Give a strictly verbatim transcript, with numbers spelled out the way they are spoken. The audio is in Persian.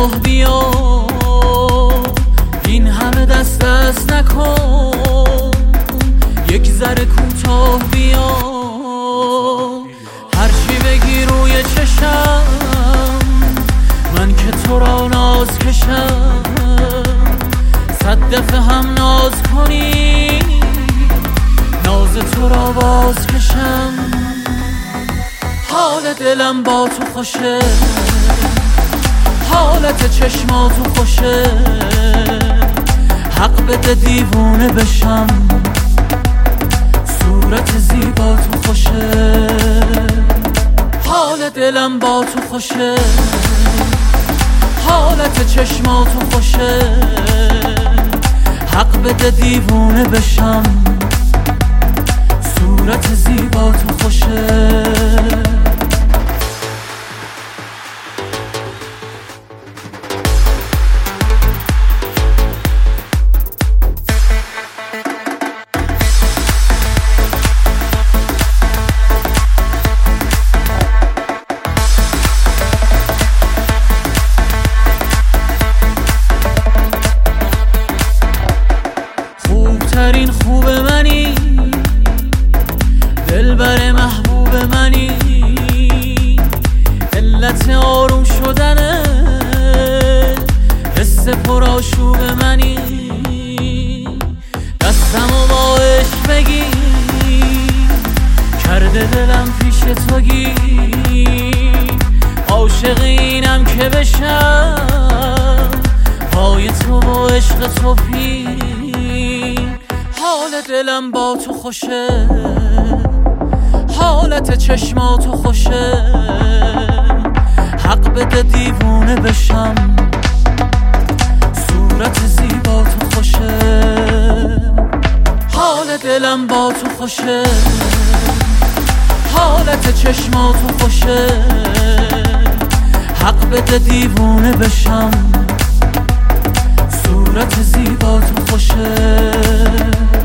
کوتاه بیا، این همه دست دست نکن، یک ذره کوتاه بیا. هرچی بگی روی چشم، من که تو را ناز کشم، صد دفعه هم ناز کنی، ناز تو را باز کشم. حال دلم با تو خوشه، حالت چشماتو خوشه، حق بده دیوونه بشم، صورت زیبا تو خوشه. حال دلم با تو خوشه، حالت چشماتو خوشه، حق بده دیوونه بشم، صورت زیبا تو خوشه. خوبترین خوب منی، دلبر محبوب منی، علت آروم شدنه حس پرآشوب منی. دستمو با عشق بگی، کرده دلم پیش تو گیر، عاشق اینم که بشم پای تو با عشق تو پیر. حال دلم با تو خوشه، حالت چشماتو خوشه، حق بده دیوونه بشم، صورت زیبا تو خوشه. حال دلم با تو خوشه، حالت چشماتو خوشه، حق بده دیوونه بشم، صورت زیبا تو خوشه.